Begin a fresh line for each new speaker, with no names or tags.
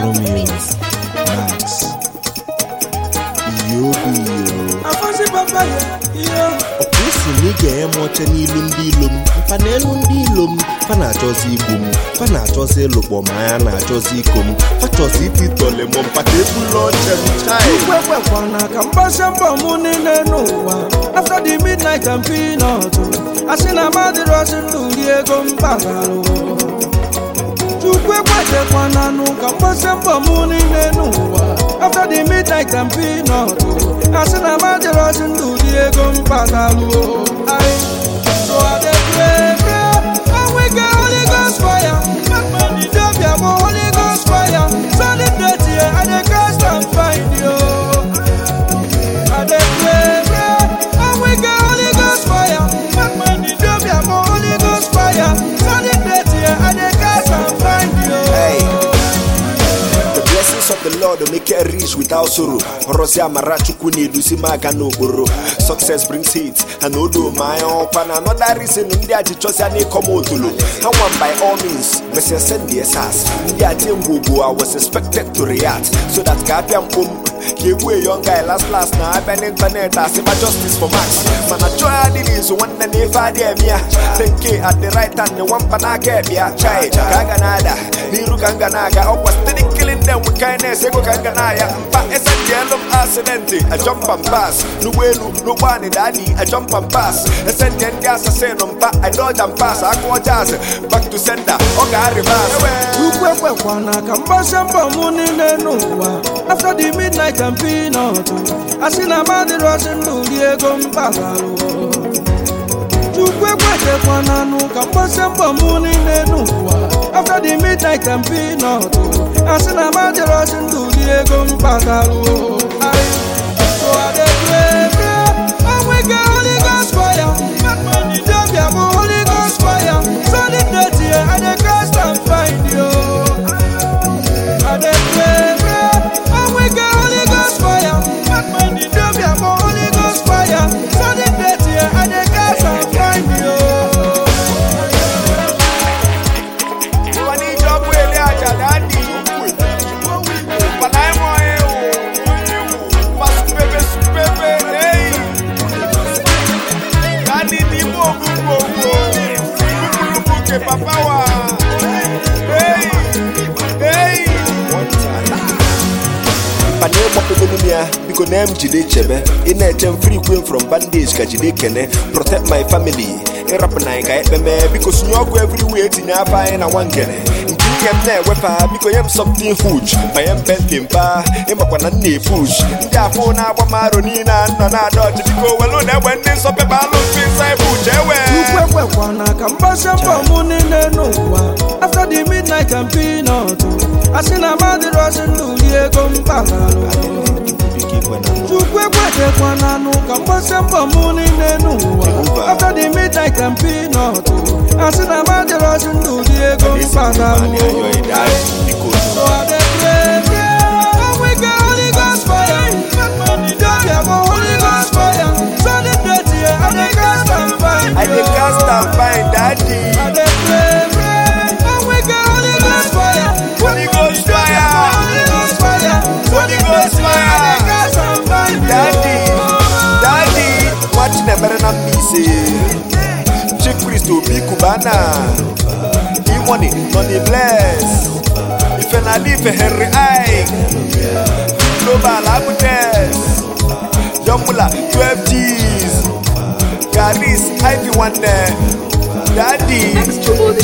Romeo, Max,
Afansi papa yo.
Okwesi nige emoche n'ilum dilum. Panelu ndilum. Pana chosi igum. Pana chosi lukbo maya na chosi ikum. Pa chosi titole mom patepulo chemchai.
Ukwe kwana kambasha muni nenuwa. After the midnight and peanut. Asina madi rosin tuliego mpagalo. Ukwe kwana nu kambasha muni nenuwa. After the midnight and peanut. Asina madi rosin tuliego mpagalo. So I dey pray, and we get Holy Ghost fire. Money don't be about Holy Ghost fire. Solid dirty, and they cast and find you. I dey pray, and we get Holy Ghost fire. Money don't be about Holy Ghost fire. Solid dirty, and they cast and find you.
The blessings of the Lord will make it rich without sorrow. Rosia Marachu Kuni Dusimaga no Buru. Success brings hits, and no do my own pan. Another reason India Chichosiani Komotulu. And one by all means, Messia send the SS. India Tim Bubu, I was expected to react. So that Kapiam give way young guy last now. I've been internet as if justice for Max. Man, I try this one and if I dare me. 10K at the right hand, the one panaka, Chai, Kaganada, Niru Kanganaga, I was steady killing them with kindness, Ego Kanganaya, but it's a yellow accident, a jump and pass, no way, no one in daddy, a jump and pass, a sentient gas, I say, no, I dodge and pass, I go jazz, back to sender, okay, reverse.
Ukwe kwana kambasha muni nenuwa. After the midnight and peanut, asina madi rosin tuliego mpagalo. Ukwe kwana nu kambasha muni nenuwa. After the midnight and peanut, asina madi rosin tuliego mpagalo. So I dey pray, and we get Holy Ghost fire. Money don't be about Holy Ghost fire. Solid dirty, and they cast and find you. I dey pray, and we get Holy Ghost fire. Money don't be about Holy Ghost fire. Solid dirty, and they cast and find you.
Papa, hey, hey. Because name Jide Chebe, in a gem free queen from bandage, Kajide Kene, protect my family. Because you go everywhere in your fire and one kene. Because I'm something huge, I am bending bar, I'm a push. Therefore, now I'm Maronina, and I dodge to go alone when there's up a balloon inside Bush.
After the midnight and peanut, I seen a mother rosin to Diego Mpagalo. After the midnight and peanut, I seen a mother rosin to Diego Mpagalo. So I dey pray, and we get Holy Ghost fire. Money don't be about Holy Ghost fire. Solid dirty, and they cast and find.
I dey cast and find daddy.
I dey pray, and we get Holy Ghost fire.
Holy Ghost fire.
Holy Ghost fire.
Holy Ghost fire.
And they cast and find.
Daddy, watch never na me say. Chief priest to be Cubana. He money, money bless. If I live a Henry I global happiness. Yomula 12 G's. Garis, Ivy one there. Daddy.